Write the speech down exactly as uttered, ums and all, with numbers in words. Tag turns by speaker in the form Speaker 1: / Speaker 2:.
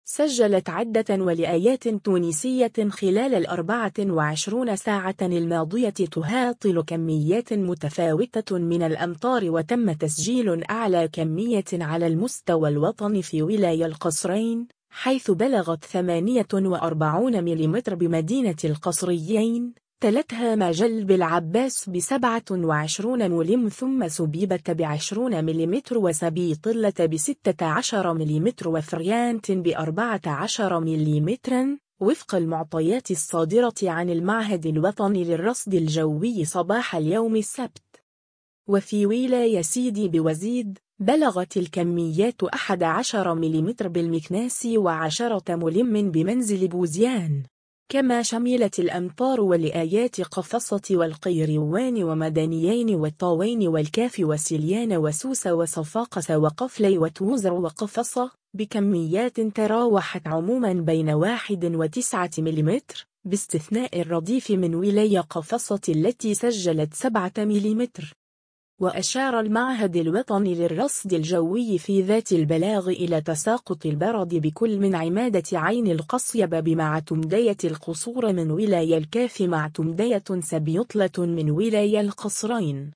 Speaker 1: سجلت عدة ولايات تونسية خلال الأربعة وعشرين ساعة الماضية تهاطل كميات متفاوتة من الأمطار، وتم تسجيل أعلى كمية على المستوى الوطني في ولاية القصرين، حيث بلغت ثمانية وأربعين مليمتر بمدينة القصريين، تلتها مجل بالعباس بسبعة وعشرين ملم، ثم سبيبة بعشرين مليمتر، وسبيطلة بستة عشر مليمتر، وفريانت بأربعة عشر مليمتر، وفق المعطيات الصادرة عن المعهد الوطني للرصد الجوي صباح اليوم السبت. وفي ولاية سيدي بوزيد بلغت الكميات أحد عشر مليمتر بالمكناس وعشرة ملم بمنزل بوزيان. كما شملت الأمطار ولايات قفصة والقيروان ومدنيين والطاوين والكاف وسليان وسوس وصفاقس وقفلي وتوزر وقفصة بكميات تراوحت عموما بين واحد وتسعة مليمتر، باستثناء الرديف من ولاية قفصة التي سجلت سبعة مليمتر. وأشار المعهد الوطني للرصد الجوي في ذات البلاغ إلى تساقط البرد بكل من عمادة عين القصيبة مع تمدية القصور من ولاية الكاف مع تمدية سبيطلة من ولاية القصرين.